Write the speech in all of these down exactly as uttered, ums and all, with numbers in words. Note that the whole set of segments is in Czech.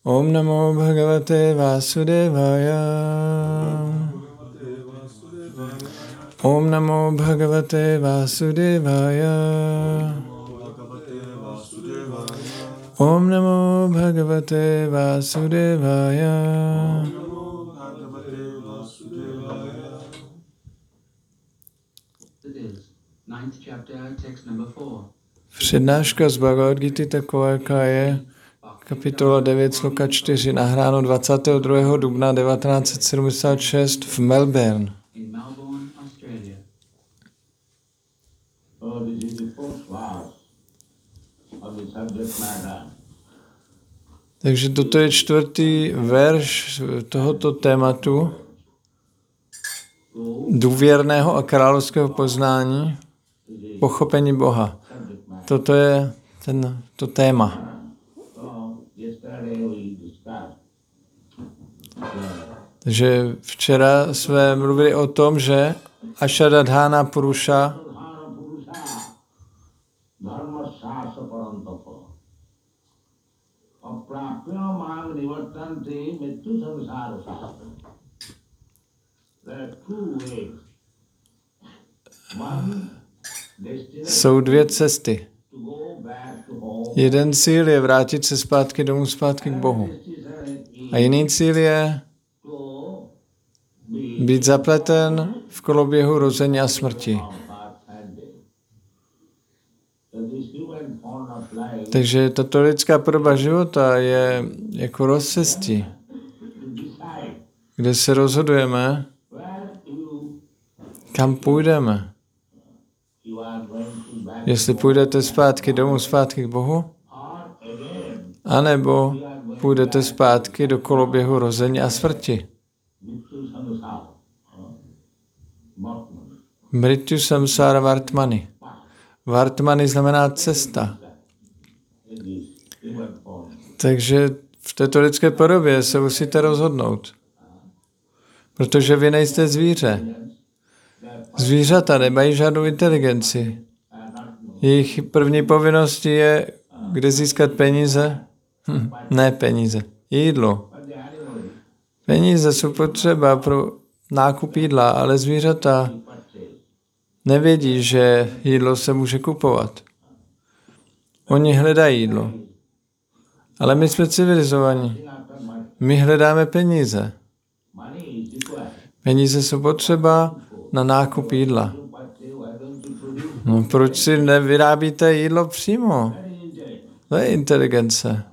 Om namo bhagavate vasudevaya. Om namo bhagavate vasudevaya. Om namo bhagavate vasudevaya. Přednáška z Bhagavad Gity taková, jaká je, kapitola devět, sloka čtyři, nahráno dvacátého druhého dubna devatenáct set sedmdesát šest v Melbourne. Takže toto je čtvrtý verš tohoto tématu důvěrného a královského poznání, pochopení Boha. Toto je ten, to téma. Takže včera jsme mluvili o tom, že Ašadadhána Puruša jsou dvě cesty. Jeden cíl je vrátit se zpátky domů, zpátky k Bohu. A jiný cíl je být zapleten v koloběhu rození a smrti. Takže tato lidská podoba života je jako rozcestí, kde se rozhodujeme, kam půjdeme. Jestli půjdete zpátky domů, zpátky k Bohu, anebo půjdete zpátky do koloběhu rození a smrti. Mrityu samsára vartmani. Vartmani znamená cesta. Takže v této lidské podobě se musíte rozhodnout. Protože vy nejste zvíře. Zvířata nemají žádnou inteligenci. Jejich první povinností je, kde získat peníze? Hm, ne peníze, jídlo. Peníze jsou potřeba pro nákup jídla, ale zvířata nevědí, že jídlo se může kupovat. Oni hledají jídlo. Ale my jsme civilizovaní. My hledáme peníze. Peníze jsou potřeba na nákup jídla. No, proč si nevyrábíte jídlo přímo? To je inteligence.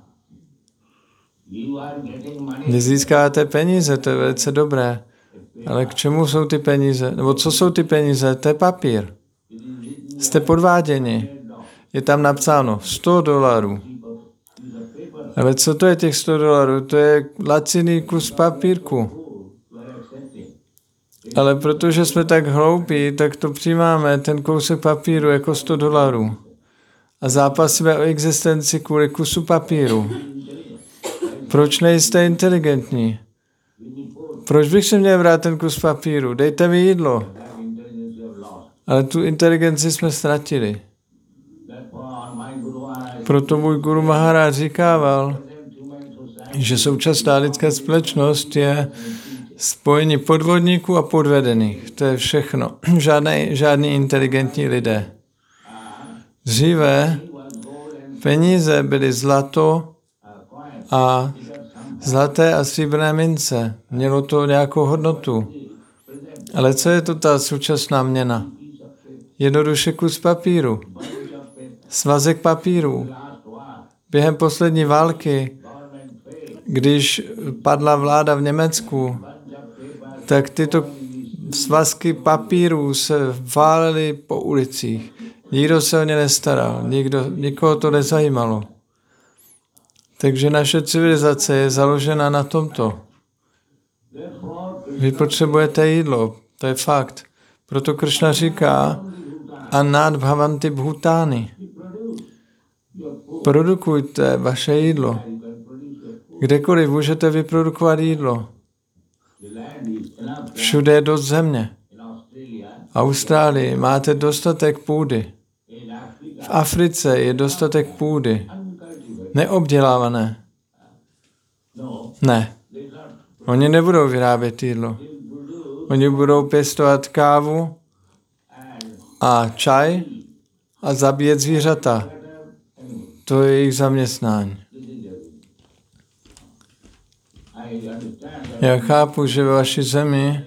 Když získáte peníze, to je velice dobré. Ale k čemu jsou ty peníze? Nebo co jsou ty peníze? To je papír. Jste podváděni. Je tam napsáno sto dolarů. Ale co to je těch sto dolarů? To je laciný kus papírku. Ale protože jsme tak hloupí, tak to přijímáme, ten kousek papíru jako sto dolarů. A zápasíme o existenci kvůli kusu papíru. Proč nejste inteligentní? Proč bych si měl vrát ten kus papíru? Dejte mi jídlo. Ale tu inteligenci jsme ztratili. Proto můj Guru Maharaj říkával, že současná lidská společnost je spojení podvodníků a podvedených. To je všechno. Žádný, žádný inteligentní lidé. Dříve peníze byly zlato a zlaté a stříbrné mince. Mělo to nějakou hodnotu. Ale co je to ta současná měna? Jednoduše kus papíru. Svazek papíru. Během poslední války, když padla vláda v Německu, tak tyto svazky papíru se válely po ulicích. Nikdo se o ně nestaral, nikdo, nikoho to nezajímalo. Takže naše civilizace je založena na tomto. Vy potřebujete jídlo, to je fakt. Proto Kršna říká, Annāt bhavanti bhutáni. Produkujte vaše jídlo. Kdekoliv můžete vyprodukovat jídlo. Všude je dost země. V Austrálii máte dostatek půdy. V Africe je dostatek půdy. Neobdělávané. Ne. Oni nebudou vyrábět jídlo. Oni budou pěstovat kávu a čaj a zabíjet zvířata. To je jejich zaměstnání. Já chápu, že ve vaší zemi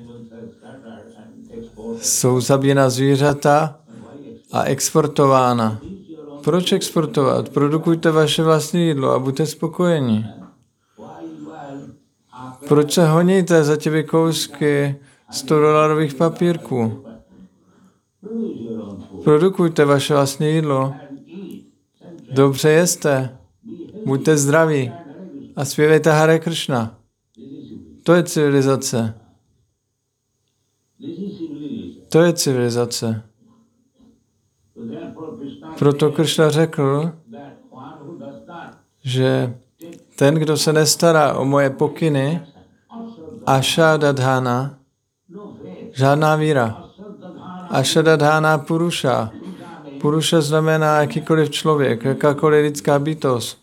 jsou zabíjena zvířata a exportována. Proč exportovat? Produkujte vaše vlastní jídlo a buďte spokojení. Proč se honíte za těmi kousky sto dolarových papírků? Produkujte vaše vlastní jídlo. Dobře jeste. Buďte zdraví. A zpívejte Hare Krishna. To je civilizace. To je civilizace. Proto Krishna řekl, že ten, kdo se nestará o moje pokyny, ašadadhana, žádná víra. Ašadadhana puruša. Puruša znamená jakýkoliv člověk, jakákoliv lidská bytost.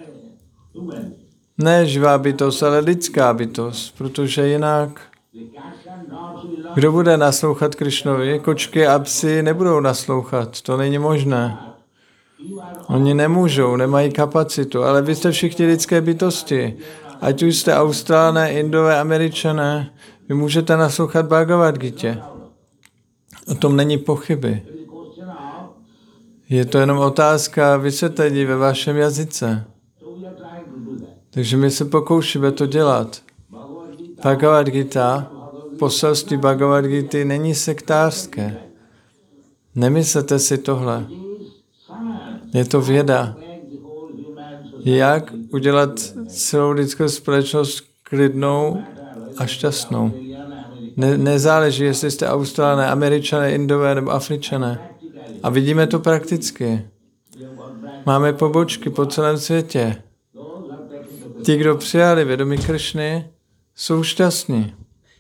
Ne živá bytost, ale lidská bytost, protože jinak kdo bude naslouchat Krišnovi? Kočky a psi nebudou naslouchat, to není možné. Oni nemůžou, nemají kapacitu, ale vy jste všichni lidské bytosti. Ať už jste Australané, Indové, Američané, vy můžete naslouchat Bhagavad Gitě. O tom není pochyby. Je to jenom otázka vysvětlení ve vašem jazyce. Takže my se pokoušíme to dělat. Bhagavad Gita, poselství Bhagavad Gity není sektářské. Nemyslete si tohle. Je to věda. Jak udělat celou lidskou společnost klidnou a šťastnou. Ne, nezáleží, jestli jste Australané, Američané, Indové nebo Afričané. A vidíme to prakticky. Máme pobočky po celém světě. Ti, kdo přijali vědomí Krišny, jsou šťastní.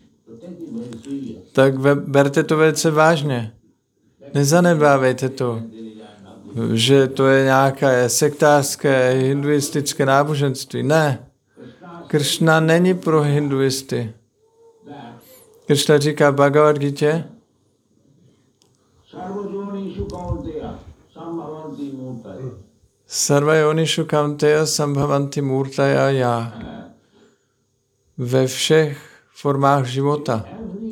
Tak berte to velice vážně. Nezanedbávejte to, že to je nějaké sektářské, hinduistické náboženství. Ne. Kršna není pro hinduisty. Kršna říká v Bhagavad Gitě, Sarva yonishu kaunteya sambhavanti murtaya já. Ve všech formách života.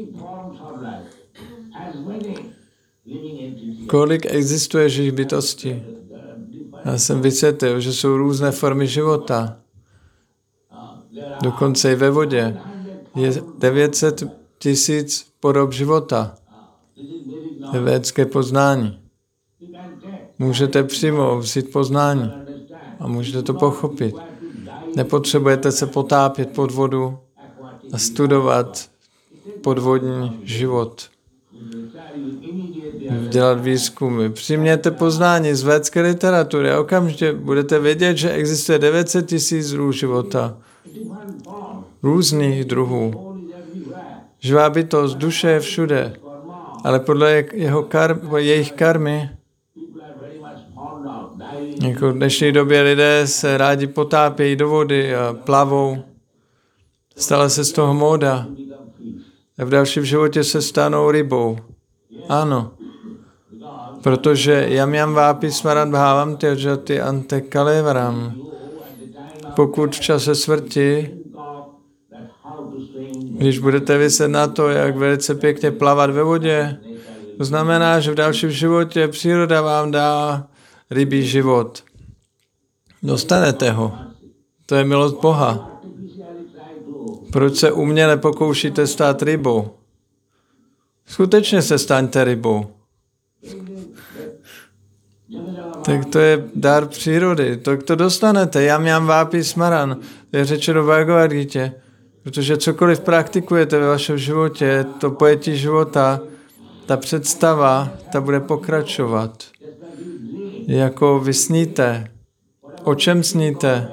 Kolik existuje živých bytostí? Já jsem vysvětlil, že jsou různé formy života. Dokonce i ve vodě. Je devět set tisíc podob života. Je védské poznání. Můžete přijmout, vzít poznání a můžete to pochopit. Nepotřebujete se potápět pod vodu a studovat podvodní život. Dělat výzkumy. Přijměte poznání z védské literatury a okamžitě budete vědět, že existuje devět set tisíc druhů života. Různých druhů. Živá bytost, duše je všude, ale podle jeho kar, jejich karmy, jako v dnešní době lidé se rádi potápějí do vody a plavou. Stala se z toho móda. A v dalším životě se stanou rybou. Ano. Protože jam jam vápi smaran bhávám tyajati ante kalevaram. Pokud v čase smrti, když budete vyset na to, jak velice pěkně plavat ve vodě, to znamená, že v dalším životě příroda vám dá rybí život. Dostanete ho. To je milost Boha. Proč se uměle pokoušíte stát rybou? Skutečně se staňte rybou. Tak to je dar přírody. To, to dostanete. Jam jam vápi smaran. To je řečeno v Bhagavad Gitě. Protože cokoliv praktikujete ve vašem životě, to pojetí života, ta představa, ta bude pokračovat. Jako vy sníte. O čem sníte?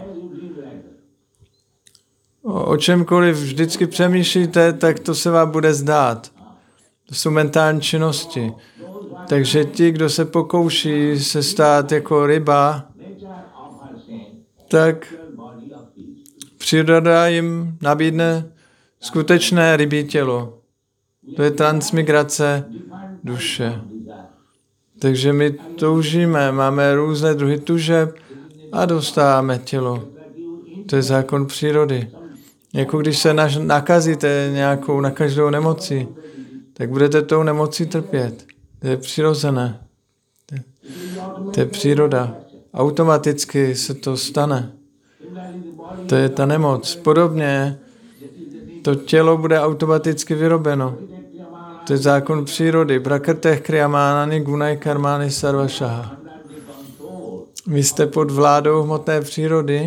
O, o čemkoliv vždycky přemýšlíte, tak to se vám bude zdát. To jsou mentální činnosti. Takže ti, kdo se pokouší se stát jako ryba, tak Příroda jim nabídne skutečné rybí tělo. To je transmigrace duše. Takže my toužíme, máme různé druhy tužeb a dostáváme tělo. To je zákon přírody. Jako když se nakazíte nějakou nakažlivou nemocí, tak budete tou nemocí trpět. To je přirozené. To je příroda. Automaticky se to stane. To je ta nemoc. Podobně to tělo bude automaticky vyrobeno. To je zákon přírody. Prakriteh kriyamánani gunai karmány sarvašaha. Vy jste pod vládou hmotné přírody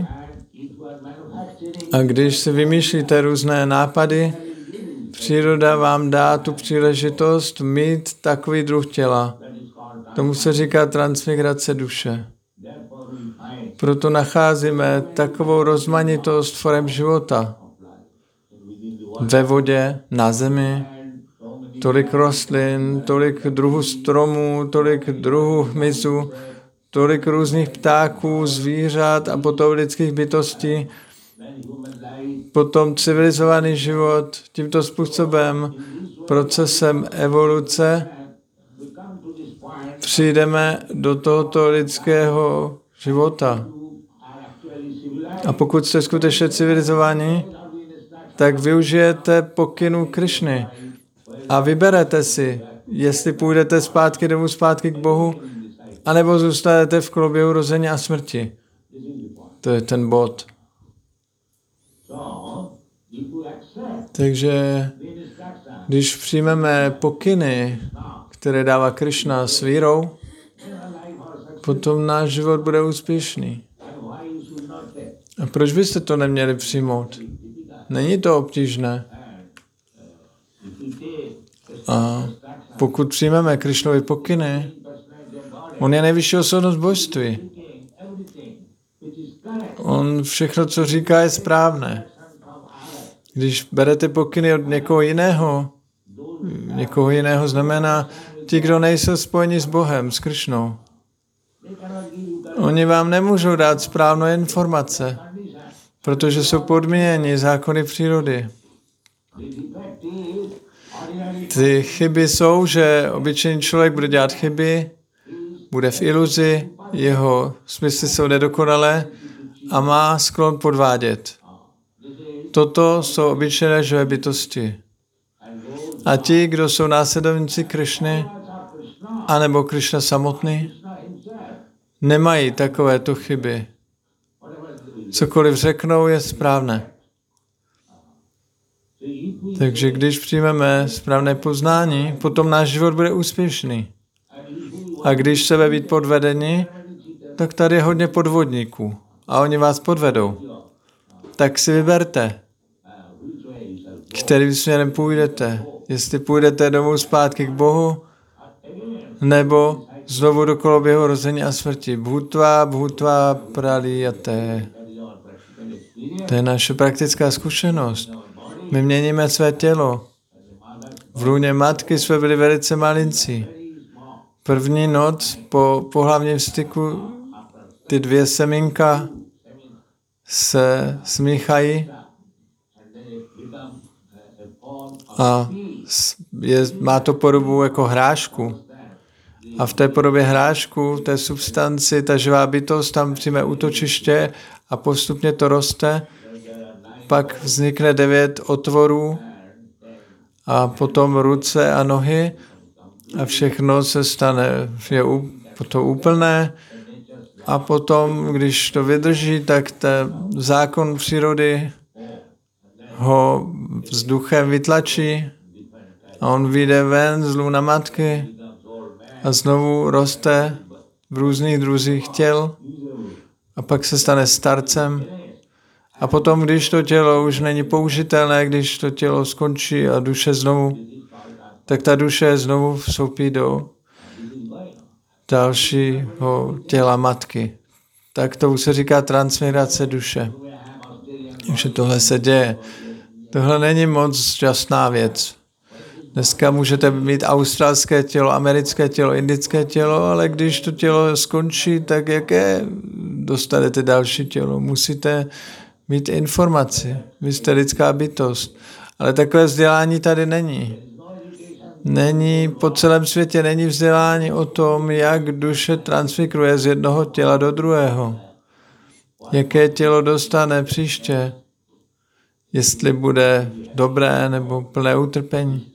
a když si vymýšlíte různé nápady, příroda vám dá tu příležitost mít takový druh těla. Tomu se říká transmigrace duše. Proto nacházíme takovou rozmanitost forem života. Ve vodě, na zemi, tolik rostlin, tolik druhů stromů, tolik druhů hmyzu, tolik různých ptáků, zvířat a potom lidských bytostí. Potom civilizovaný život tímto způsobem, procesem evoluce, přijdeme do tohoto lidského života. A pokud jste skutečně civilizovaní, tak využijete pokynu Krišny a vyberete si, jestli půjdete zpátky domů, zpátky k Bohu, anebo zůstanete v koloběhu rození a smrti. To je ten bod. Takže když přijmeme pokyny, které dává Krišna s vírou, potom náš život bude úspěšný. A proč byste to neměli přijmout? Není to obtížné. A pokud přijmeme Krišnovy pokyny, on je nejvyšší osobnost božství. On všechno, co říká, je správné. Když berete pokyny od někoho jiného, někoho jiného znamená ti, kdo nejsou spojeni s Bohem, s Krišnou. Oni vám nemůžou dát správné informace, protože jsou podmíněni zákony přírody. Ty chyby jsou, že obyčejný člověk bude dělat chyby, bude v iluzi, jeho smysly jsou nedokonalé a má sklon podvádět. Toto jsou obyčejné živé bytosti. A ti, kdo jsou následovníci Krišny, anebo Krišna samotný, nemají takovéto chyby. Cokoliv řeknou, je správné. Takže když přijmeme správné poznání, potom náš život bude úspěšný. A když chceme být podvedeni, tak tady je hodně podvodníků. A oni vás podvedou. Tak si vyberte, kterým směrem půjdete. Jestli půjdete domů zpátky k Bohu, nebo znovu do koloběhu rození a smrti. Bhutva, bhutva, pralíjate. To je naše praktická zkušenost. My měníme své tělo. V lůně matky jsme byli velice malincí. První noc po pohlavním styku ty dvě semínka se smíchají a je, má to podobu jako hrášku. A v té podobě hrášku, v té substanci, ta živá bytost tam přijme útočiště a postupně to roste. Pak vznikne devět otvorů a potom ruce a nohy a všechno se stane, je to úplné. A potom, když to vydrží, tak ten zákon přírody ho vzduchem vytlačí a on vyjde ven z lůna matky a znovu roste v různých druzích těl a pak se stane starcem. A potom, když to tělo už není použitelné, když to tělo skončí a duše znovu, tak ta duše znovu vstoupí do dalšího těla matky. Tak to se říká transmigrace duše. Takže tohle se děje. Tohle není moc šťastná věc. Dneska můžete mít australské tělo, americké tělo, indické tělo, ale když to tělo skončí, tak jaké dostanete další tělo? Musíte mít informaci. Vy jste lidská bytost. Ale takové vzdělání tady není. Není po celém světě není vzdělání o tom, jak duše transmigruje z jednoho těla do druhého. Jaké tělo dostane příště. Jestli bude dobré nebo plné utrpení.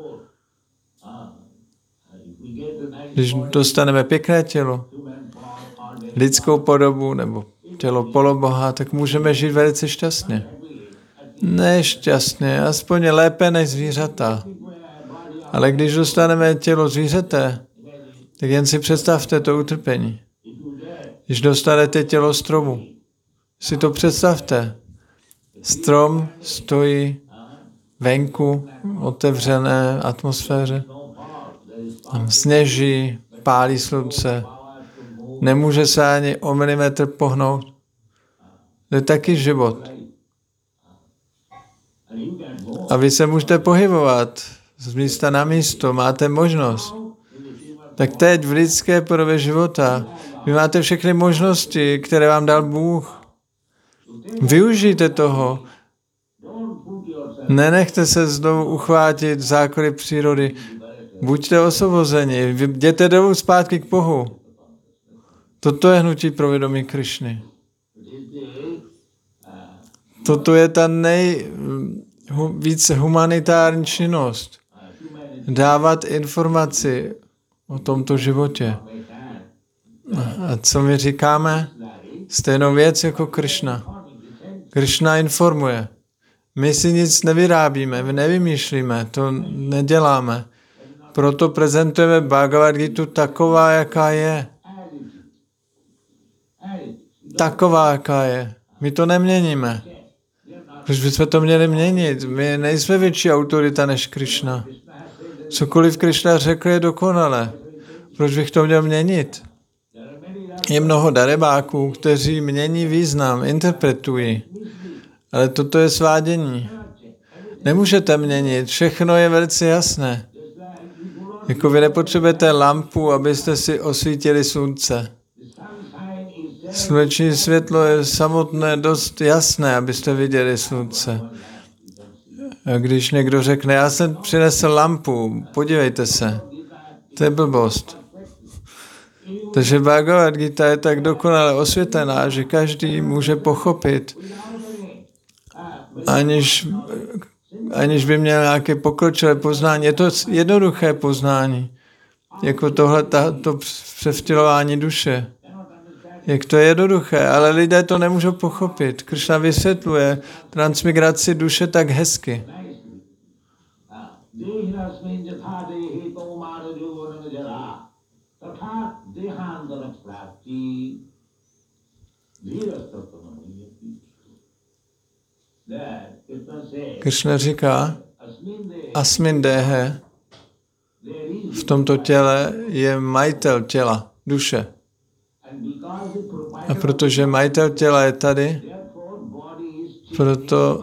Když dostaneme pěkné tělo, lidskou podobu nebo tělo poloboha, tak můžeme žít velice šťastně. Nešťastně, aspoň lépe než zvířata. Ale když dostaneme tělo zvířete, tak jen si představte to utrpení. Když dostanete tělo stromu, si to představte. Strom stojí venku, otevřené atmosféře. Tam sněží, pálí slunce. Nemůže se ani o milimetr pohnout. To je taky život. A vy se můžete pohybovat z místa na místo, máte možnost. Tak teď v lidské podobě života vy máte všechny možnosti, které vám dal Bůh. Využijte toho. Nenechte se znovu uchvátit zákony přírody. Buďte osvobozeni. Jděte dolů zpátky k Bohu. Toto je hnutí pro vědomí Krišny. Toto je ta nejvíce humanitární činnost. Dávat informaci o tomto životě. A co my říkáme? Stejnou věc jako Krišna. Krišna informuje. My si nic nevyrábíme, my nevymýšlíme, to neděláme. Proto prezentujeme Bhagavad Gita taková, jaká je. Taková, jaká je. My to neměníme. Proč bychom to měli měnit? My nejsme větší autorita než Krišna. Cokoliv Krišna řekl je dokonale. Proč bych to měl měnit? Je mnoho darebáků, kteří mění význam, interpretují. Ale toto je svádění. Nemůžete měnit, všechno je velice jasné. Jako vy nepotřebujete lampu, abyste si osvítili slunce. Sluneční světlo je samotné dost jasné, abyste viděli slunce. A když někdo řekne, já jsem přinesl lampu, podívejte se, to je blbost. Takže Bhagavad Gita je tak dokonale osvětlená, že každý může pochopit, aniž, aniž by měl nějaké pokročilé poznání. Je to jednoduché poznání, jako tohle, to převtělování duše. Jak to je jednoduché, ale lidé to nemůžou pochopit. Kršna vysvětluje transmigraci duše tak hezky. Kršna říká, asmin dehe, v tomto těle je majitel těla, duše. A protože majitel těla je tady, proto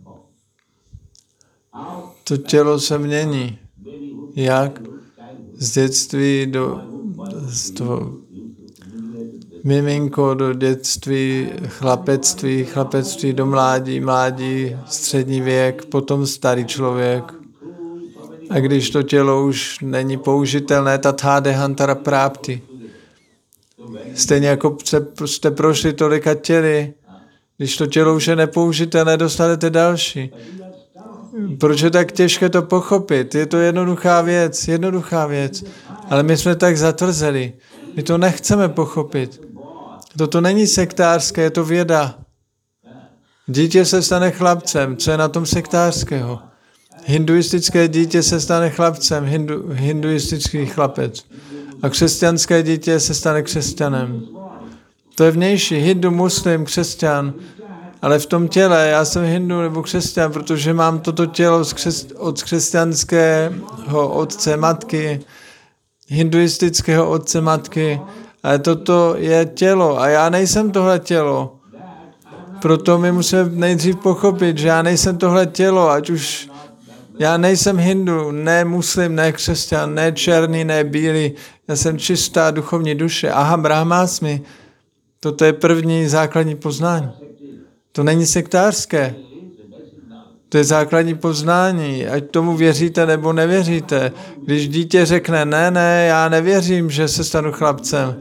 to tělo se mění. Jak? Z dětství do z toho miminko do dětství, chlapectví, chlapectví do mládí, mládí, střední věk, potom starý člověk. A když to tělo už není použitelné, tatha dehantara prápti. Stejně jako jste prošli tolika těly, když to tělo už je nepoužitelné, dostanete další. Proč je tak těžké to pochopit? Je to jednoduchá věc, jednoduchá věc. Ale my jsme tak zatvrzeli. My to nechceme pochopit. Toto není sektářské, je to věda. Dítě se stane chlapcem, co je na tom sektářského? Hinduistické dítě se stane chlapcem, hindu, hinduistický chlapec. A křesťanské dítě se stane křesťanem. To je vnější, hindu, muslim, křesťan. Ale v tom těle, já jsem hindu nebo křesťan, protože mám toto tělo od křesťanského otce, matky, hinduistického otce, matky. Ale toto je tělo a já nejsem tohle tělo. Proto my musíme nejdřív pochopit, že já nejsem tohle tělo, ať už já nejsem hindu, ne muslim, ne křesťan, ne černý, ne bílý. Já jsem čistá duchovní duše. Aha, brahmásmi. Toto je první základní poznání. To není sektářské. To je základní poznání. Ať tomu věříte nebo nevěříte. Když dítě řekne, ne, ne, já nevěřím, že se stanu chlapcem.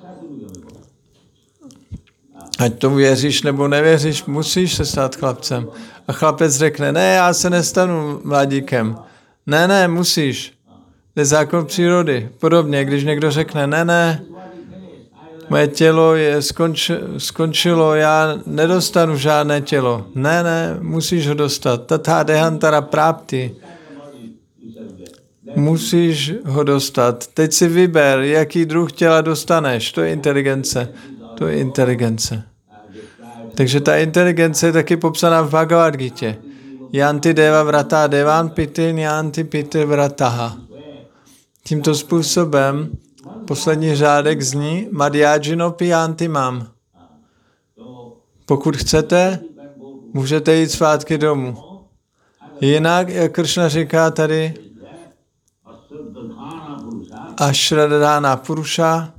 Ať tomu věříš nebo nevěříš, musíš se stát chlapcem. A chlapec řekne, ne, já se nestanu mladíkem. Ne, ne, musíš. To je zákon přírody. Podobně, když někdo řekne, ne, ne, moje tělo je skonč, skončilo, já nedostanu žádné tělo. Ne, ne, musíš ho dostat. Tatha dehantara prápti. Musíš ho dostat. Teď si vyber, jaký druh těla dostaneš. To je inteligence. To je inteligence. Takže ta inteligence je taky popsaná v Bhagavad Gita. Yanti deva vrata devan piti yanti piti vrataha. Tímto způsobem poslední řádek zní Madhyajino piyanti mam. Pokud chcete, můžete jít zpátky domů. Jinak, jak Kršna říká tady, Ashradhana Purusha,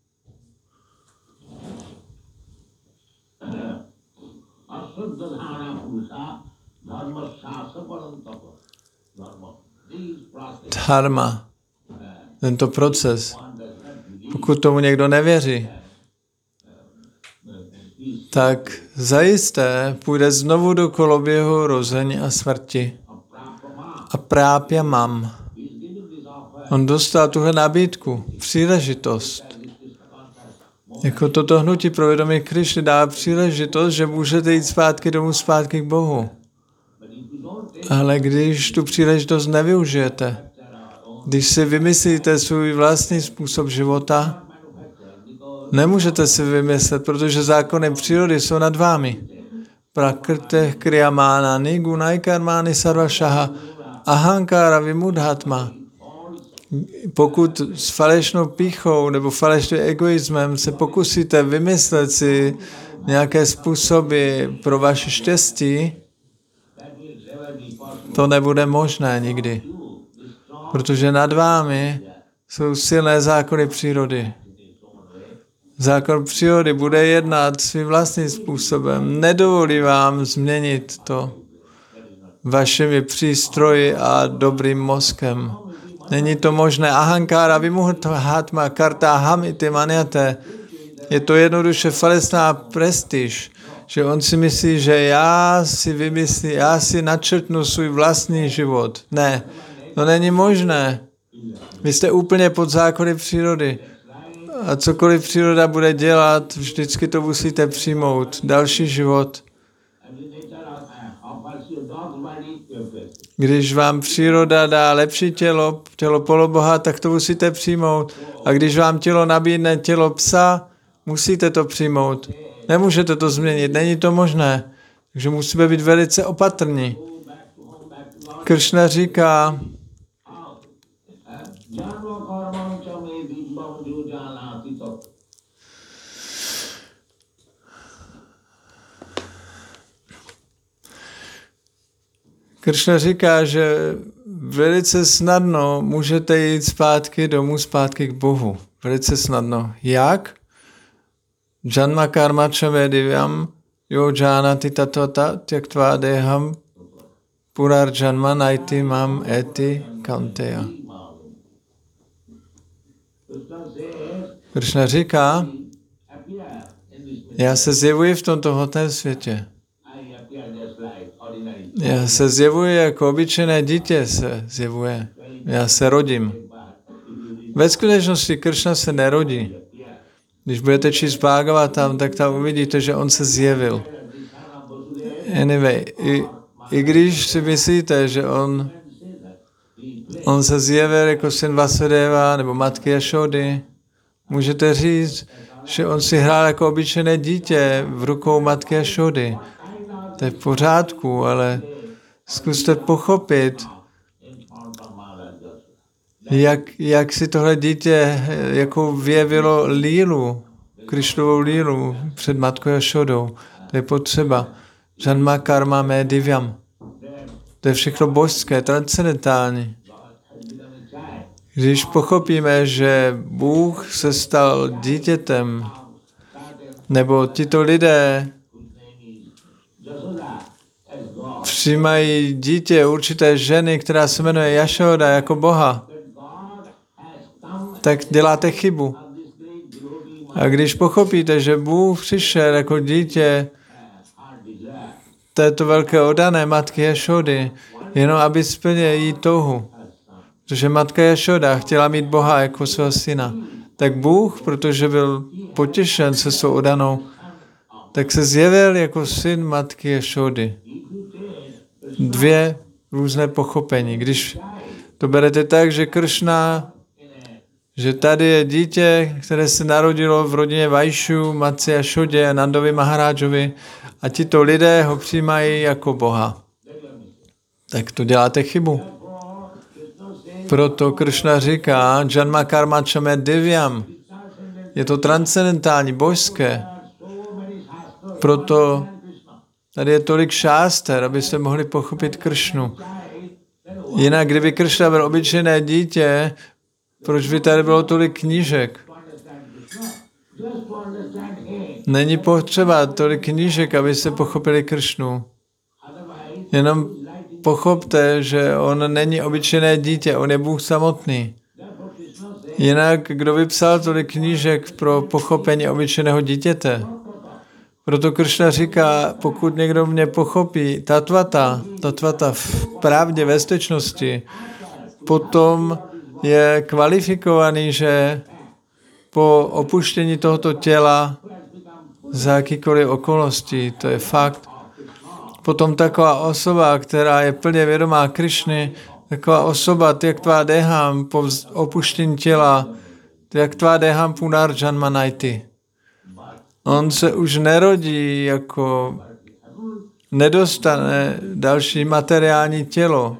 dharma, tento proces. Pokud tomu někdo nevěří, tak zajisté půjde znovu do koloběhu rození a smrti. A prápia mám. On dostal tuhle nabídku, příležitost. Jako toto hnutí pro vědomí Krišny dá příležitost, že můžete jít zpátky domů, zpátky k Bohu. Ale když tu příležitost nevyužijete, když si vymyslíte svůj vlastní způsob života, nemůžete si vymyslet, protože zákony přírody jsou nad vámi. Prakrte kriyamánáni gunai karmáni sarvašaha ahankara vimudhatma. Pokud s falešnou pýchou nebo falešným egoismem se pokusíte vymyslet si nějaké způsoby pro vaše štěstí, to nebude možné nikdy. Protože nad vámi jsou silné zákony přírody. Zákon přírody bude jednat svým vlastním způsobem. Nedovolí vám změnit to vašimi přístroji a dobrým mozkem. Není to možné. Ahankára vimuhatma karta ham iti manyate. Je to jednoduše falesná prestiž, že on si myslí, že já si vymyslím, já si načrtnu svůj vlastní život. Ne, to není možné. Vy jste úplně pod zákony přírody. A cokoliv příroda bude dělat, vždycky to musíte přijmout. Další život. Když vám příroda dá lepší tělo, tělo poloboha, tak to musíte přijmout. A když vám tělo nabídne tělo psa, musíte to přijmout. Nemůžete to změnit, není to možné. Takže musíme být velice opatrní. Kršna říká, Kršna říká, že velice snadno můžete jít zpátky domů, zpátky k Bohu. Velice snadno. Jak? Janma karma čame divyam jo jánati tatota tyaktva deham purar janma naiti mam eti kaunteya. Kršna říká, já se zjevuji v tomto hmotném světě. Já se zjevuji jako obyčejné dítě se zjevuje. Já se rodím. Ve skutečnosti Kršna se nerodí. Když budete číst Bhagavatam, tak tam uvidíte, že on se zjevil. Anyway, i, i když si myslíte, že on, on se zjevil jako syn Vasudeva nebo matky Jašody, můžete říct, že on si hrál jako obyčejné dítě v rukou matky Jašody. To je v pořádku, ale zkuste pochopit, jak, jak si tohle dítě jako vyjevilo lílu, Krišnovou lílu před matkou Jašodou. To je potřeba. Janma karma me divyam. To je všechno božské, transcendentální. Když pochopíme, že Bůh se stal dítětem, nebo tito lidé, přijímají dítě určité ženy, která se jmenuje Jašoda jako Boha, tak děláte chybu. A když pochopíte, že Bůh přišel jako dítě této velké oddané matky Jašody, jenom aby splnil její touhu. Protože matka Jašoda chtěla mít Boha jako svého syna. Tak Bůh, protože byl potěšen se svou oddanou, tak se zjevil jako syn matky Jašody. Dvě různé pochopení. Když to berete tak, že Kršna, že tady je dítě, které se narodilo v rodině Vajšu, matce Jašodě a Nandovi Maharájovi a tito lidé ho přijímají jako Boha. Tak to děláte chybu. Proto Kršna říká, Janma karma čame divyam. Je to transcendentální, božské. Proto tady je tolik šáster, abyste mohli pochopit Kršnu. Jinak, kdyby Kršna byl obyčejné dítě, proč by tady bylo tolik knížek? Není potřeba tolik knížek, abyste pochopili Kršnu. Jenom pochopte, že on není obyčejné dítě, on je Bůh samotný. Jinak, kdo vypsal tolik knížek pro pochopení obyčejného dítěte? Proto Kršna říká, pokud někdo mě pochopí, tatvata, tatvata v pravdě, ve skutečnosti, potom je kvalifikovaný, že po opuštění tohoto těla za jakýkoliv okolností, to je fakt, potom taková osoba, která je plně vědomá Krišny, taková osoba, jak tvá dehám po opuštění těla, jak tvá dehám punar janmanajty. On se už nerodí jako nedostane další materiální tělo.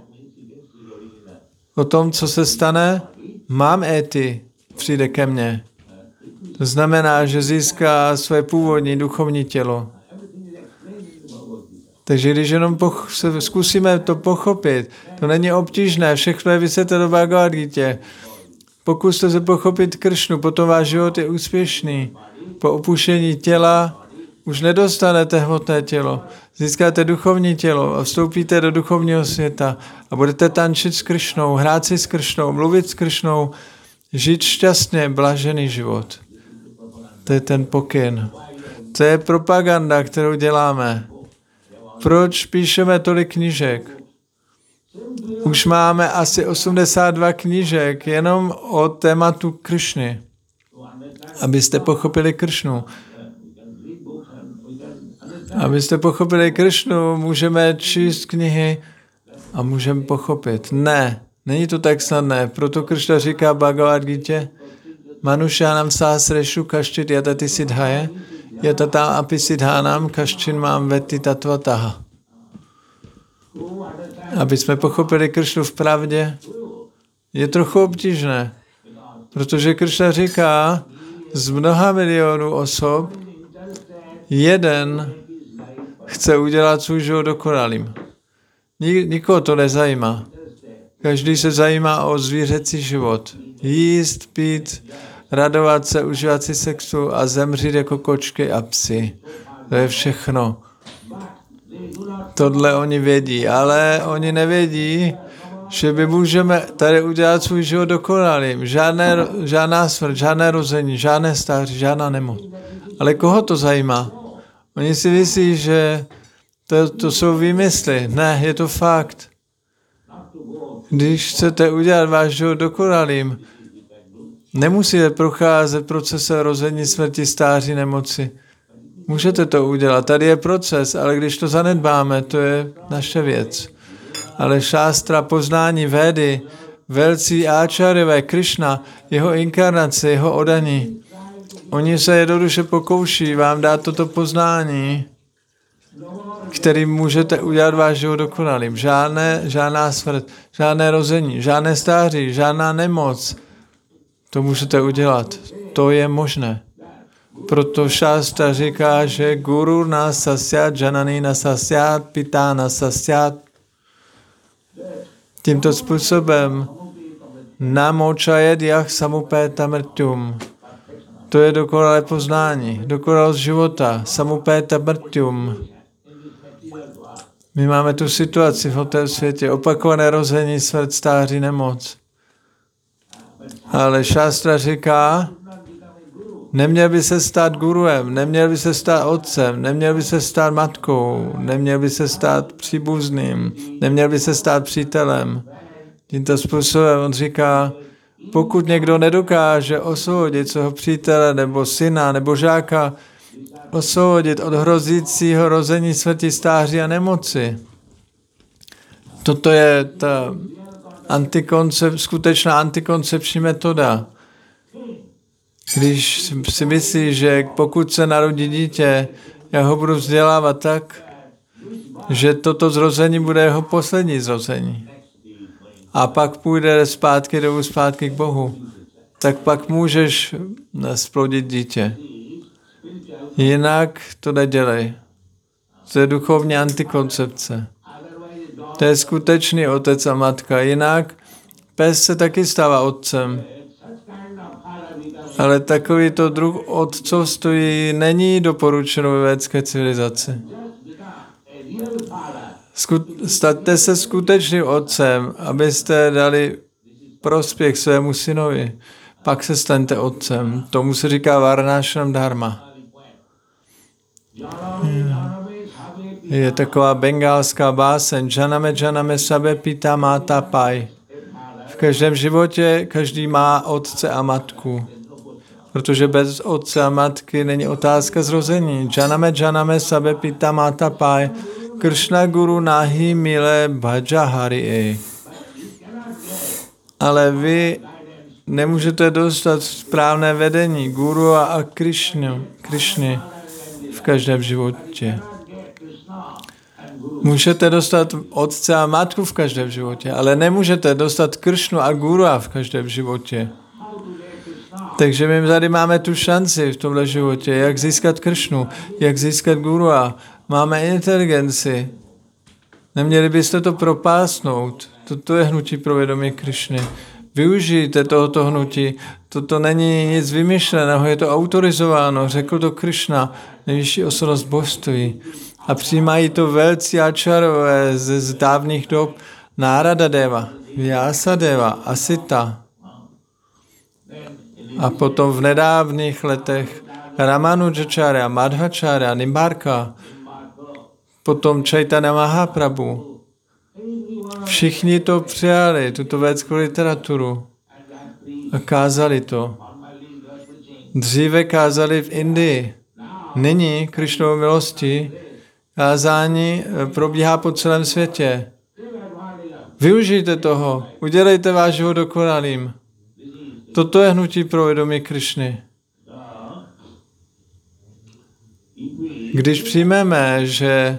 O tom, co se stane, mám éty, přijde ke mně. To znamená, že získá své původní duchovní tělo. Takže když jenom poch- se zkusíme to pochopit, to není obtížné, všechno je vysvětleno do Bhagavad Gita. Pokuste se pochopit Kršnu, potom váš život je úspěšný. Po opuštění těla už nedostanete hmotné tělo. Získáte duchovní tělo a vstoupíte do duchovního světa a budete tančit s Kršnou, hrát si s Kršnou, mluvit s Kršnou, žít šťastně, blažený život. To je ten pokyn. To je propaganda, kterou děláme. Proč píšeme tolik knížek? Už máme asi osmdesát dva knížek jenom o tématu Kršny. Abyste pochopili Kršnu. Abyste pochopili Kršnu, můžeme číst knihy a můžeme pochopit. Ne, není to tak snadné. Proto Kršna říká Bhagavad Gita, Manušánam sahasreshu kaščit yatati siddhaye, yatata api siddhanam kaščin mám veti tatvataha. Aby jsme pochopili Kršnu v pravdě, je trochu obtížné. Protože Kršna říká, z mnoha milionů osob jeden chce udělat svůj život dokonalým. Nikoho to nezajímá. Každý se zajímá o zvířecí život. Jíst, pít, radovat se, užívat si sexu a zemřít jako kočky a psy. To je všechno. Tohle oni vědí, ale oni nevědí, že my můžeme tady udělat svůj život dokonalým. Žádné, žádná smrt, žádné rození, žádné stáří, žádná nemoc. Ale koho to zajímá? Oni si myslí, že to, to jsou výmysly. Ne, je to fakt. Když chcete udělat váš život dokonalým, nemusíte procházet procesem rození, smrti, stáří, nemoci. Můžete to udělat. Tady je proces, ale když to zanedbáme, to je naše věc. Ale šástra, poznání, védy, velcí áčaryové, Kršna, jeho inkarnace, jeho odaní, oni se jednoduše pokouší vám dát toto poznání, kterým můžete udělat váš život dokonalým. Žádné, žádná smrt, žádné rození, žádné stáří, žádná nemoc. To můžete udělat. To je možné. Proto šástra říká, že guru nasasyat, janani nasasyat, pita nasasyat. Tímto způsobem namočajet jak samupéta mrťum. To je dokonalé poznání, dokonalost života, samupéta mrťum. My máme tu situaci v tomto světě, opakované rození, smrt, stáří, nemoc. Ale šástra říká, neměl by se stát guruem, neměl by se stát otcem, neměl by se stát matkou, neměl by se stát příbuzným, neměl by se stát přítelem. Tímto způsobem on říká, pokud někdo nedokáže osvobodit svého přítele nebo syna nebo žáka, osvobodit od hrozícího rození, smrti, stáří a nemoci. Toto je ta antikoncep, skutečná antikoncepční metoda. Když si myslí, že pokud se narodí dítě, já ho budu vzdělávat tak, že toto zrození bude jeho poslední zrození. A pak půjde zpátky domů, zpátky k Bohu. Tak pak můžeš splodit dítě. Jinak to nedělej. To je duchovní antikoncepce. To je skutečný otec a matka. Jinak pes se taky stává otcem. Ale takovýto druh otcovství není doporučeno ve védské civilizaci. Staňte se skutečným otcem, abyste dali prospěch svému synovi. Pak se staňte otcem. Tomu se říká varnášram dharma. Je taková bengálská báseň. Janame janame sabe pita mata pai. V každém životě každý má otce a matku. Protože bez otce a matky není otázka zrození. Janame janame sabe pita mata pai. Krishna guru nahi mile bhaja hari. Ale vy nemůžete dostat správné vedení guru a Krishnu, Krishny v každém životě. Můžete dostat otce a matku v každém životě, ale nemůžete dostat Krishnu a guru v každém životě. Takže my tady máme tu šanci v tomhle životě, jak získat Krishnu, jak získat guru. Máme inteligenci. Neměli byste to propásnout. Toto je hnutí pro vědomí Krishny. Využijte tohoto hnutí. Toto není nic vymyšleného, je to autorizováno. Řekl to Krishna, nejvyšší osobnost božství. A přijímají to velcí ačarové z dávných dob. Nárada Deva, Vyasa Deva, Asita. A potom v nedávných letech Ramanujacharya, Madhvacharya, Nimbarka, potom Chaitanya Mahaprabhu. Všichni to přijali, tuto védskou literaturu a kázali to. Dříve kázali v Indii. Nyní Krišnovou milostí kázání probíhá po celém světě. Využijte toho, udělejte váš život dokonalým. Toto je hnutí pro vědomí Krišny. Když přijmeme, že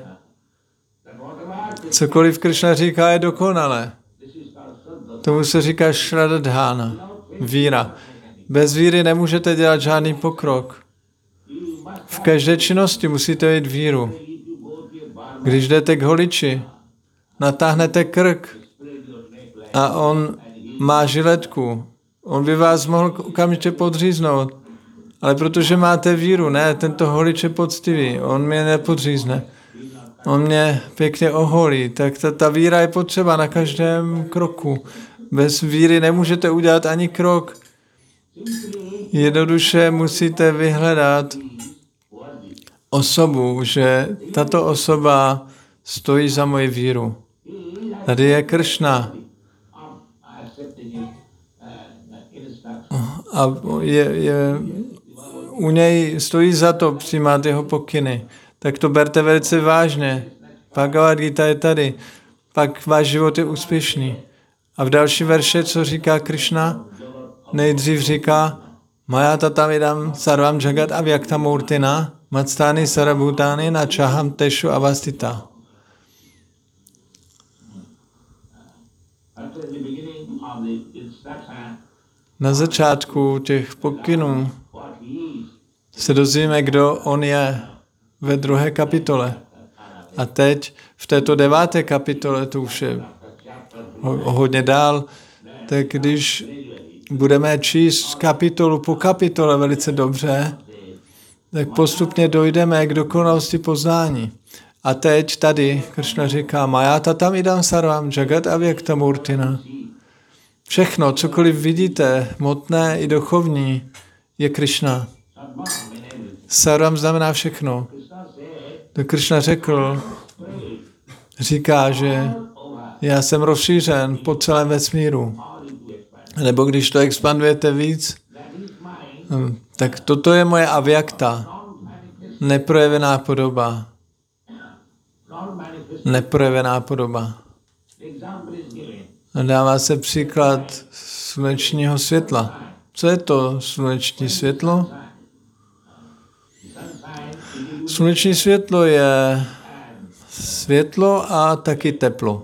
cokoliv Krišna říká je dokonalé, tomu se říká šradadhána, víra. Bez víry nemůžete dělat žádný pokrok. V každé činnosti musíte mít víru. Když jdete k holiči, natáhnete krk a on má žiletku, on by vás mohl okamžitě podříznout. Ale protože máte víru, ne, tento holič je poctivý, on mě nepodřízne. On mě pěkně oholí, tak ta, ta víra je potřeba na každém kroku. Bez víry nemůžete udělat ani krok. Jednoduše musíte vyhledat osobu, že tato osoba stojí za moji víru. Tady je Kršna. A je, je, u něj stojí za to přijímat jeho pokyny. Tak to berte velice vážně. Bhagavad Gita je tady. Pak váš život je úspěšný. A v další verše, co říká Krishna? Nejdřív říká Maya tatamidam sarvam jagat avyakta murtina matstány sarabhutány na čaham teshu avastita. Na začátku těch pokynů se dozvíme, kdo on je ve druhé kapitole. A teď v této deváté kapitole, to už je hodně dál, tak když budeme číst kapitolu po kapitole velice dobře, tak postupně dojdeme k dokonalosti poznání. A teď tady Kršna říká, Maya tatam idam sarvam jagat avyakta murtina. Všechno, cokoliv vidíte, hmotné i duchovní, je Kršna. Sarvam znamená všechno. To Kršna řekl, říká, že já jsem rozšířen po celém vesmíru. Nebo když to expandujete víc, tak toto je moje avyakta, neprojevená podoba. Neprojevená podoba. Dává se příklad slunečního světla. Co je to sluneční světlo? Sluneční světlo je světlo a taky teplo.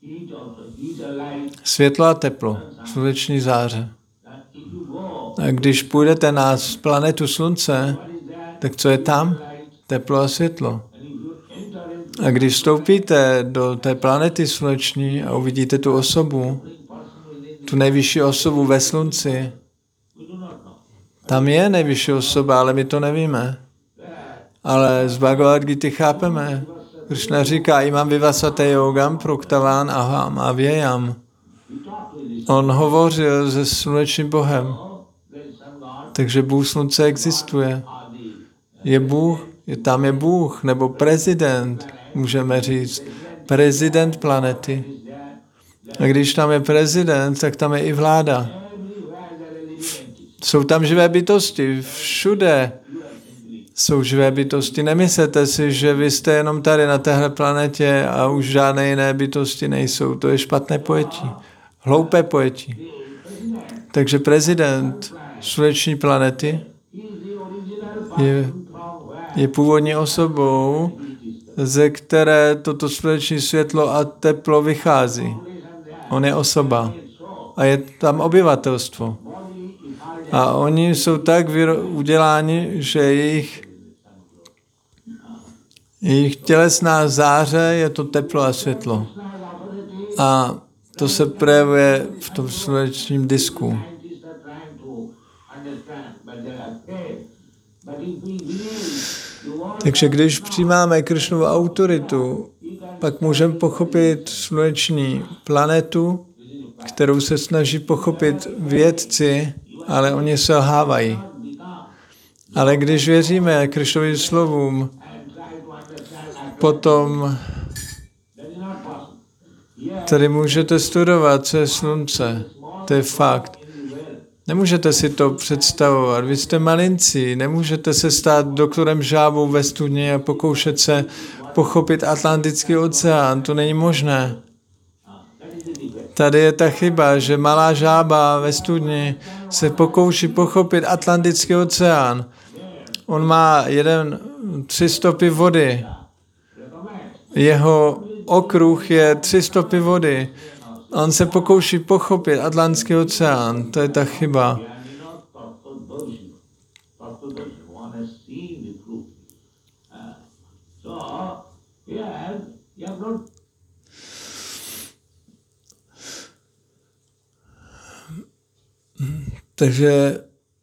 Světlo a teplo, sluneční záře. A když půjdete na planetu Slunce, tak co je tam? Teplo a světlo. A když vstoupíte do té planety sluneční a uvidíte tu osobu, tu nejvyšší osobu ve Slunci, tam je nejvyšší osoba, ale my to nevíme. Ale z Bhagavad Gita chápeme. Kršna říká, imam vivasate yogam proktaván aham avyayam. On hovořil se slunečním Bohem. Takže Bůh Slunce existuje. Je Bůh, je, tam je Bůh, nebo prezident, můžeme říct. Prezident planety. A když tam je prezident, tak tam je i vláda. Jsou tam živé bytosti, všude jsou živé bytosti. Nemyslete si, že vy jste jenom tady na téhle planetě a už žádné jiné bytosti nejsou. To je špatné pojetí. Hloupé pojetí. Takže prezident sluneční planety je, je původní osobou, ze které toto sluneční světlo a teplo vychází. On je osoba. A je tam obyvatelstvo. A oni jsou tak uděláni, že jejich, jejich tělesná záře je to teplo a světlo. A to se projevuje v tom slunečním disku. Takže když přijímáme Kršnovu autoritu, pak můžeme pochopit sluneční planetu, kterou se snaží pochopit vědci, ale oni selhávají. Ale když věříme Kršnovým slovům, potom tady můžete studovat, co je slunce. To je fakt. Nemůžete si to představovat. Vy jste malinci, nemůžete se stát doktorem žábou ve studni a pokoušet se pochopit Atlantický oceán. To není možné. Tady je ta chyba, že malá žába ve studni se pokouší pochopit Atlantický oceán. On má jeden, tři stopy vody. Jeho okruh je tři stopy vody. On se pokouší pochopit Atlantský oceán. To je ta chyba. Takže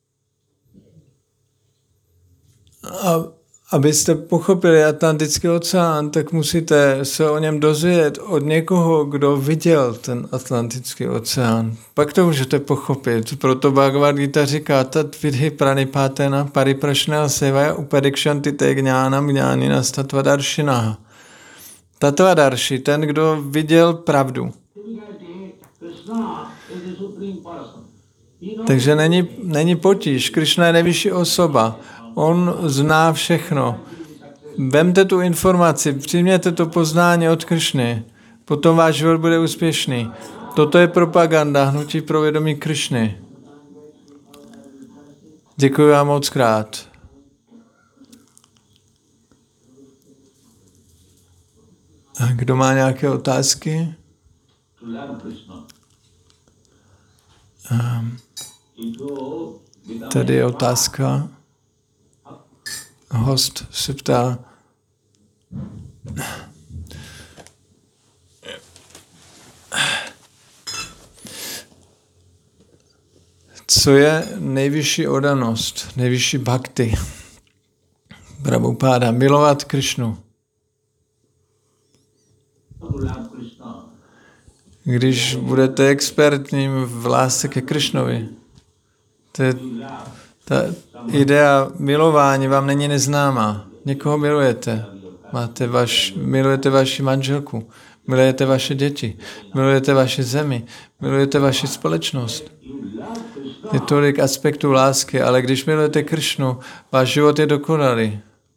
a, abyste pochopili Atlantický oceán, tak musíte se o něm dozvědět od někoho, kdo viděl ten Atlantický oceán. Pak to můžete pochopit. Proto Bhagavad Gita říká, tat vidhi pranipátena pariprašna sevaya upadikshanti te gnánam gnánina tattvadarshinaha. Tattvadarshi, ten, kdo viděl pravdu. Takže není, není potíž. Kršna je nejvyšší osoba. On zná všechno. Vemte tu informaci, přijměte to poznání od Kršny. Potom váš život bude úspěšný. Toto je propaganda, hnutí pro vědomí Kršny. Děkuji vám moc krát. A kdo má nějaké otázky? Um, tady je otázka. Host se ptá, co je nejvyšší oddanost, nejvyšší bhakti? Prabhupáda, milovat Kršnu. Když budete expertním v lásce ke Krišnovi, to je, ta idea milování vám není neznámá. Někoho milujete. Máte vaš, milujete vaši manželku, milujete vaše děti, milujete vaši zemi, milujete vaši společnost. Je tolik aspektů lásky, ale když milujete Krišnu, váš život je dokonalý.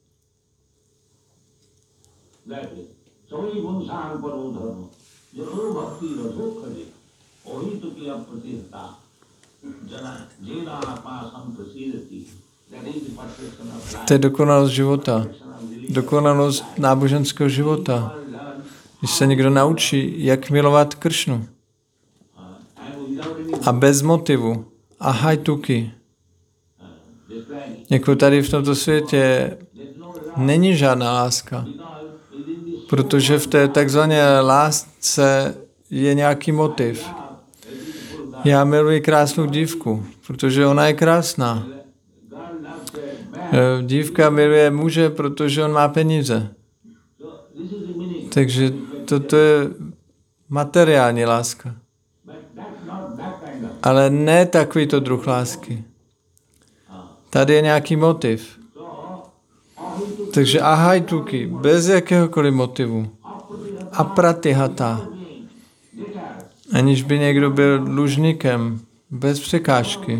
To je dokonalost života. Dokonalost náboženského života. Když se někdo naučí, jak milovat Krišnu. A bez motivu. A hajtuky. Jako tady v tomto světě není žádná láska. Protože v té takzvané lásce je nějaký motiv. Já miluji krásnou dívku, protože ona je krásná. Dívka miluje muže, protože on má peníze. Takže toto je materiální láska. Ale ne takovýto druh lásky. Tady je nějaký motiv. Takže ahajtuky, bez jakéhokoliv motivu. Apratihata. Aniž by někdo byl dlužníkem, bez překážky.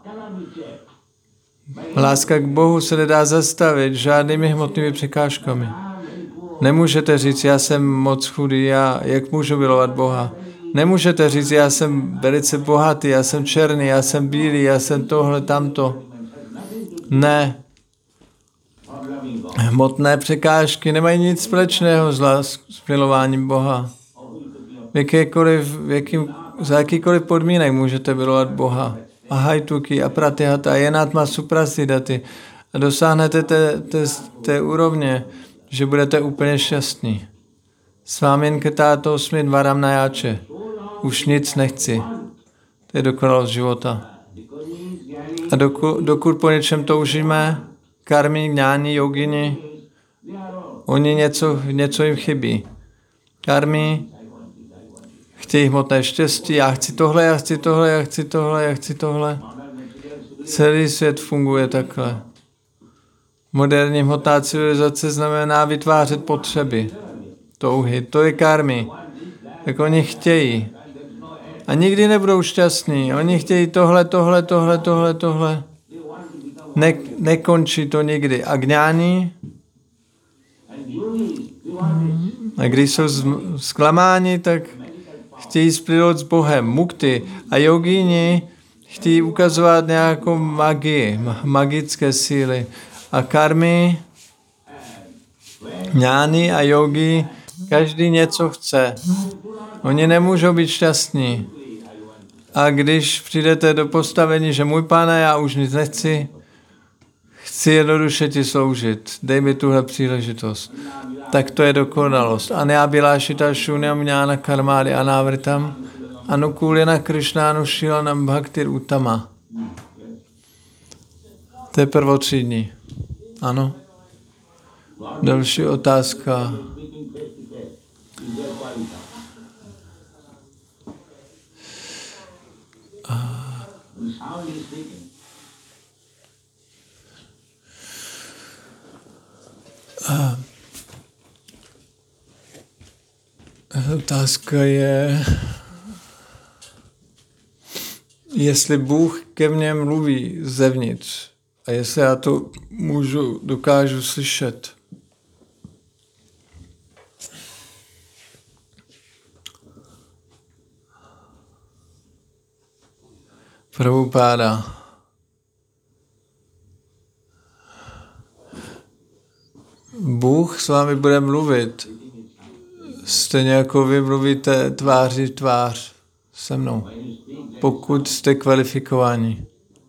Láska k Bohu se nedá zastavit žádnými hmotnými překážkami. Nemůžete říct, já jsem moc chudý, já, jak můžu milovat Boha. Nemůžete říct, já jsem velice bohatý, já jsem černý, já jsem bílý, já jsem tohle, tamto. Ne. Hmotné překážky nemají nic společného s, lás- s milováním Boha. V jakékoliv, v jakým, za jakýkoliv podmínek můžete milovat Boha. Ahajtuky, apratihata, jenatma suprasiddhati. A dosáhnete té, té, té úrovně, že budete úplně šťastní. Svámin ketáto smit varam najáče. Už nic nechci. To je dokonalost života. A dokud, dokud po něčem toužíme, karmi, gnání, jogini, oni něco, něco jim chybí. Karmi chtějí hmotné štěstí, já chci tohle, já chci tohle, já chci tohle, já chci tohle. Celý svět funguje takhle. Moderní hmotná civilizace znamená vytvářet potřeby, touhy, to je karmi. Tak oni chtějí. A nikdy nebudou šťastní. Oni chtějí tohle, tohle, tohle, tohle, tohle. Ne, nekončí to nikdy. A gňáni? A když jsou zklamáni, tak chtějí splynout s Bohem. Mukty. A jogíni chtějí ukazovat nějakou magii, magické síly. A karmy, gňáni a jogi, každý něco chce. Oni nemůžou být šťastní. A když přijdete do postavení, že můj Pane, já už nic nechci, chci jednoduše ti sloužit, dej mi tuhle příležitost, tak to je dokonalost. Anyabilášita šunyam jnana karmádi anávritam anukulina Krishnánu šilanam bhaktir uttama. To je prvotřídní. Ano. Další otázka. A otázka je, jestli Bůh ke mně mluví zevnitř a jestli já to můžu, dokážu slyšet. Prabhupáda. Bůh s vámi bude mluvit, stejně jako vy mluvíte tváři tvář se mnou, pokud jste kvalifikováni.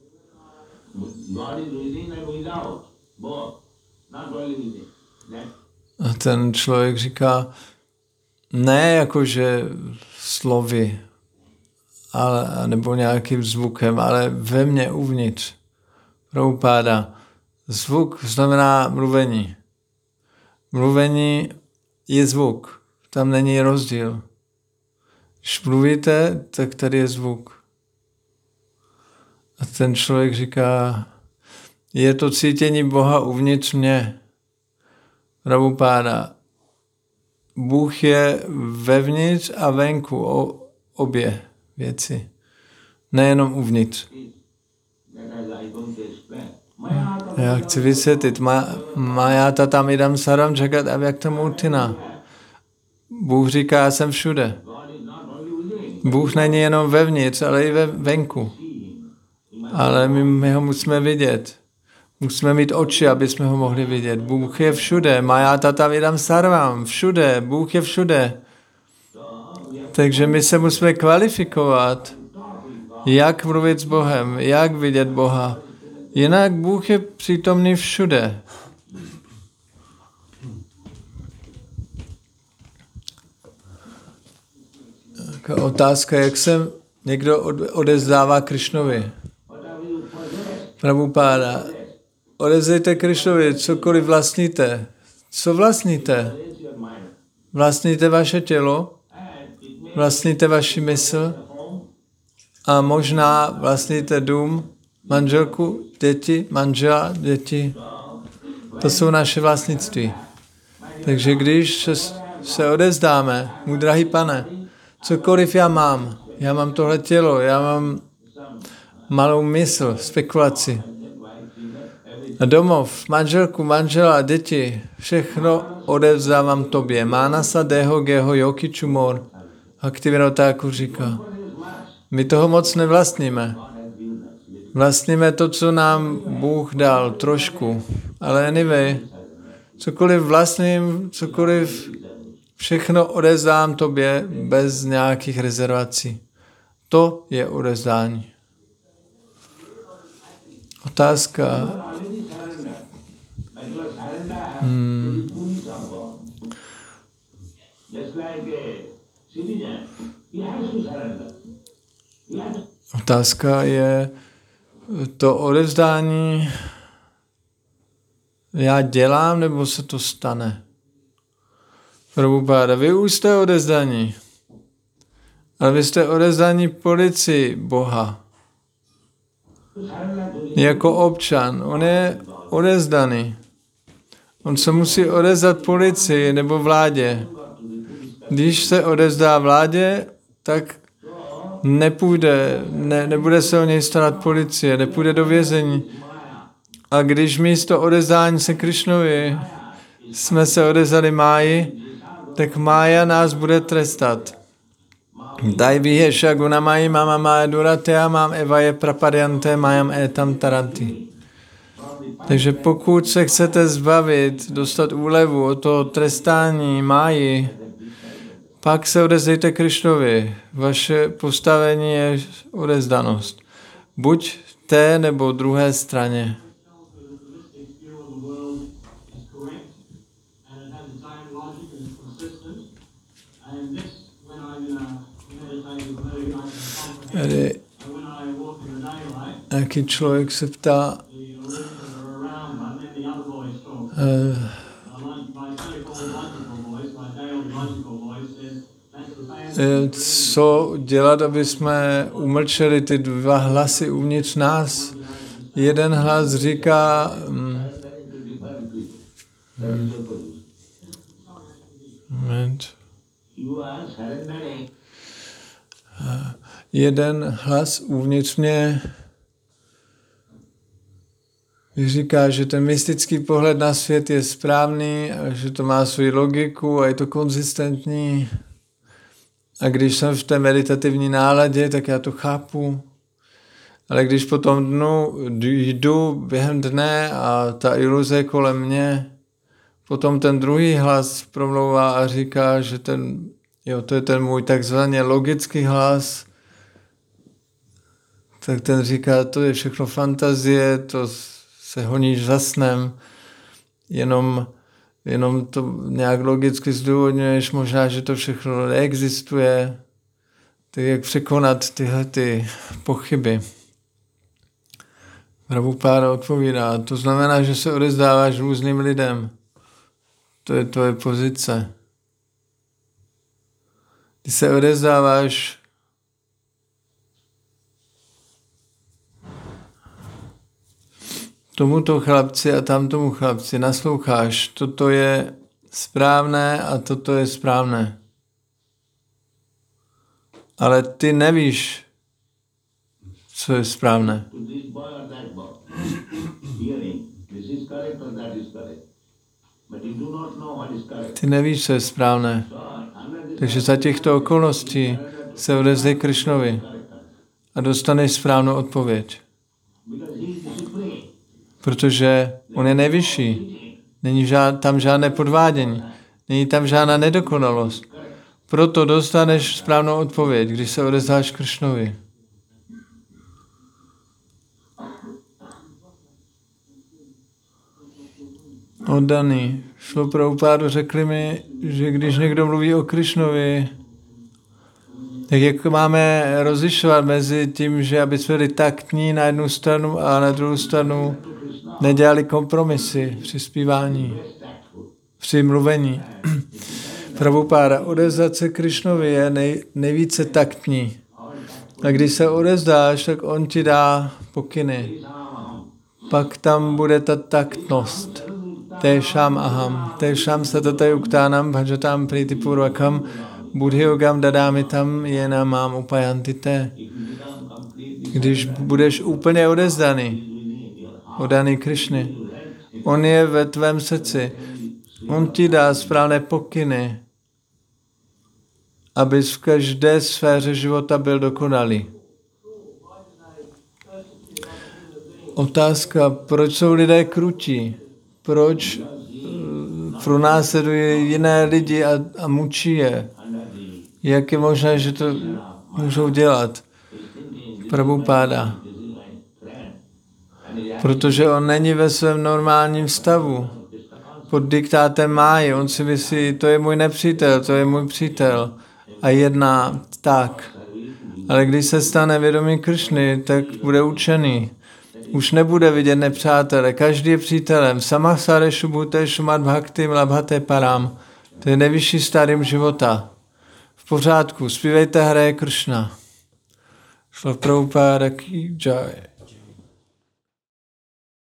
A ten člověk říká, ne jakože slovy, ale, nebo nějakým zvukem, ale ve mně uvnitř. Prabhupáda. Zvuk znamená mluvení. Mluvení je zvuk. tam není rozdíl. Když mluvíte, tak tady je zvuk. A ten člověk říká, je to cítění Boha uvnitř mě. Prabhupáda. Bůh je vevnitř a venku, o, obě věci. Nejenom uvnitř. Já chci vysvětlit. Maya tatam idam sarvam jagat avyaktam murtina. Bůh říká, já jsem všude. Bůh není jenom vevnitř, ale i ve, venku. Ale my, my ho musíme vidět. Musíme mít oči, aby jsme ho mohli vidět. Bůh je všude. Maya tatam idam sarvam. Všude. Bůh je všude. Takže my se musíme kvalifikovat, jak mluvit s Bohem, jak vidět Boha. Jinak Bůh je přítomný všude. Taková otázka, jak se někdo odezdává Krišnovi. Prabhupáda, odezdejte Krišnovi, cokoliv vlastníte. Co vlastníte? Vlastníte vaše tělo, vlastníte vaši mysl a možná vlastníte dům, manželku, děti, manžela, děti. To jsou naše vlastnictví. Takže když se odezdáme, můj drahý pane, cokoliv já mám, já mám tohle tělo, já mám malou mysl, spekulaci. A domov, manželku, manžela, děti, všechno odevzdávám tobě. Mánasa, deho, geho, yoki, čumor. Bhaktivinoda říká. My toho moc nevlastníme. Vlastníme to, co nám Bůh dal, trošku. Ale anyway, cokoliv vlastním, cokoliv, všechno odevzdám tobě bez nějakých rezervací. To je odezdání. Otázka. Hmm. Otázka je, to odevzdání já dělám, nebo se to stane? Prabhupáda, vy už jste odevzdaní, ale vy jste odevzdaní policii Boha. Jako občan, on je odevzdaný. On se musí odevzdat policii nebo vládě. Když se odevzdá vládě, tak nepůjde, ne, nebude se o něj starat policie, nepůjde do vězení. A když místo odevzdání se Krišnovi jsme se odevzdali Máji, tak Mája nás bude trestat. Daj vyheša gunamaji mama mája duratea mám evaje prapadyante májam etam taranti. Takže pokud se chcete zbavit, dostat úlevu od toho trestání Máji, pak se odevzdejte Krišnovi. Vaše postavení je odevzdanost. Buď té nebo druhé straně. Tady nějaký člověk se ptá, uh, co dělat, aby jsme umlčeli ty dva hlasy uvnitř nás. Jeden hlas říká, um, um, moment, uh, jeden hlas uvnitř mě říká, že ten mystický pohled na svět je správný, a že to má svou logiku a je to konzistentní. A když jsem v té meditativní náladě, tak já to chápu. Ale když po tom dnu jdu během dne a ta iluze kolem mě, potom ten druhý hlas promlouvá a říká, že ten, jo, to je ten můj takzvaně logický hlas, tak ten říká, to je všechno fantazie, to se honíš za snem, jenom, jenom to nějak logicky zdůvodňuješ, možná, že to všechno neexistuje, tak jak překonat tyhle ty pochyby. Prabhupáda odpovídá, to znamená, že se odevzdáváš různým lidem. To je tvoje pozice. Ty se odezdáváš tomuto chlapci a tamtomu chlapci, nasloucháš, toto je správné a toto je správné. Ale ty nevíš, co je správné. Ty nevíš, co je správné. Takže za těchto okolností se odezdej Krišnovi a dostaneš správnou odpověď. Protože on je nejvyšší. Není žád, tam žádné podvádění. Není tam žádná nedokonalost. Proto dostaneš správnou odpověď, když se odezdáš Krišnovi. Oddaný. Šlo Prabhupádu, řekli mi, že když někdo mluví o Krišnovi, tak jak máme rozlišovat mezi tím, že aby jsme byli taktní na jednu stranu a na druhou stranu nedělali kompromisy při zpívání, při mluvení. Prabhupáda, odezdat se Krišnovi je nej, nejvíce taktní. A když se odezdáš, tak on ti dá pokyny. Pak tam bude ta taktnost. Tešam aham, tešam satate uktánam, bhajatam pritipurvakam, buddhiyogam dadamitam jena mám upajantite. Když budeš úplně odezdaný, oddaný Krišny, on je ve tvém srdci, on ti dá správné pokyny, abys v každé sféře života byl dokonalý. Otázka, proč jsou lidé krutí? Proč pronásledují jiné lidi a, a mučí je? Jak je možné, že to můžou dělat? Prabhupáda. Protože on není ve svém normálním stavu. Pod diktátem máji. On si myslí, to je můj nepřítel, to je můj přítel. A jedná tak. Ale když se stane vědomí Krišny, tak bude učený. Už nebude vidět nepřátele. Každý je přítelem. Samasare šubhute šumat bhakti labhate param. To je nejvyšší stádium života. V pořádku. Zpívejte Hare Krishna. Šla Prabhupáda ki jai.